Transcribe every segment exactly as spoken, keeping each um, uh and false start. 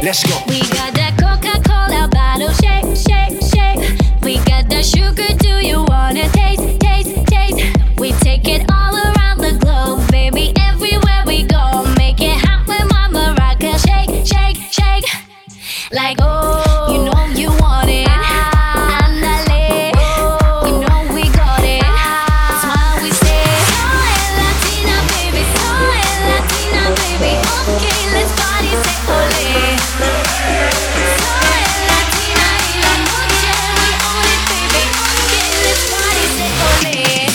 let's go. We got that Coca-Cola bottle, shake, shake, shake. We got that sugar, do you wanna taste, taste, taste? We take it all around the globe, baby, everywhere we go. Make it hot with Mama Rocka, shake, shake, shake. Like, oh, you know you want it. Andale, we know we got it. That's why we say, soy Latina, baby, soy Latina, baby. Okay, let's party, say ole. Soy Latina y la noche, we own it, baby. Okay, let's party, say ole.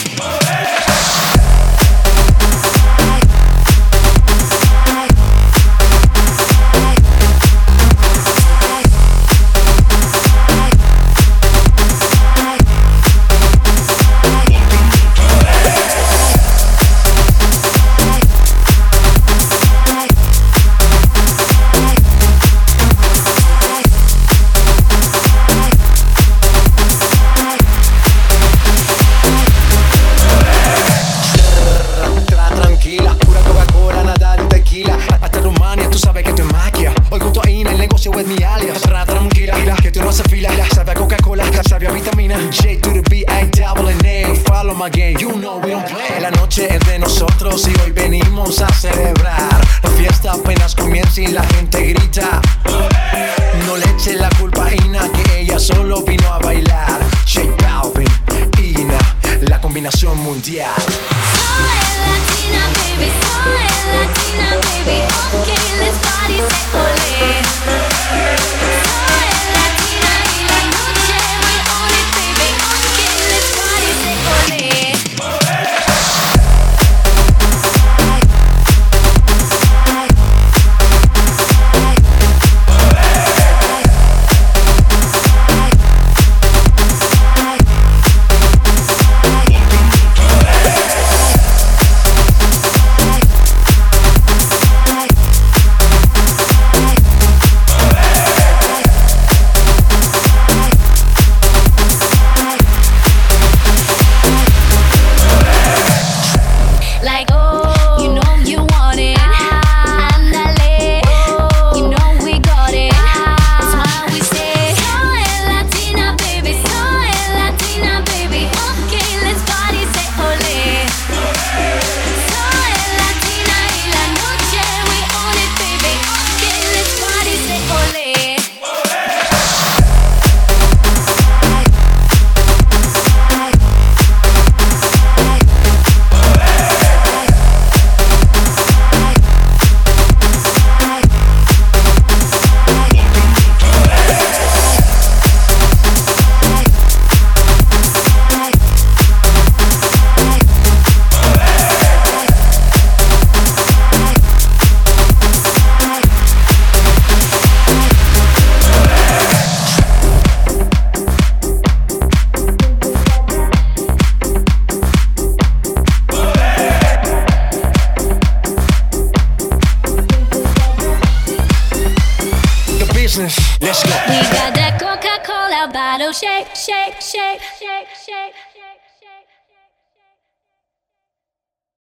Es mi alias, ra tranquila, que tú no haces fila. Sabe a Coca-Cola, sabe a vitamina. J to the B, I double N A. Follow my game, you know we don't play. La noche es de nosotros y hoy venimos a celebrar. La fiesta apenas comienza y la gente grita. No le eche la culpa a Ina, que ella solo vino a bailar. J Balvin, Ina, la combinación mundial. Soy Latina, baby, soy Latina, baby. Okay, let's party, say ole. Soy Latina y la noche, we own it, baby. Okay, let's party, say ole. Like, oh, you know you want it. Andale, you know we got it. That's why we say, soy Latina, baby, soy Latina, baby. Okay, let's party, say ole. Soy Latina y la noche, we own it, baby. Okay, let's party, say ole. Let's go. We got that Coca-Cola bottle, shake, shake, shake, shake, shake.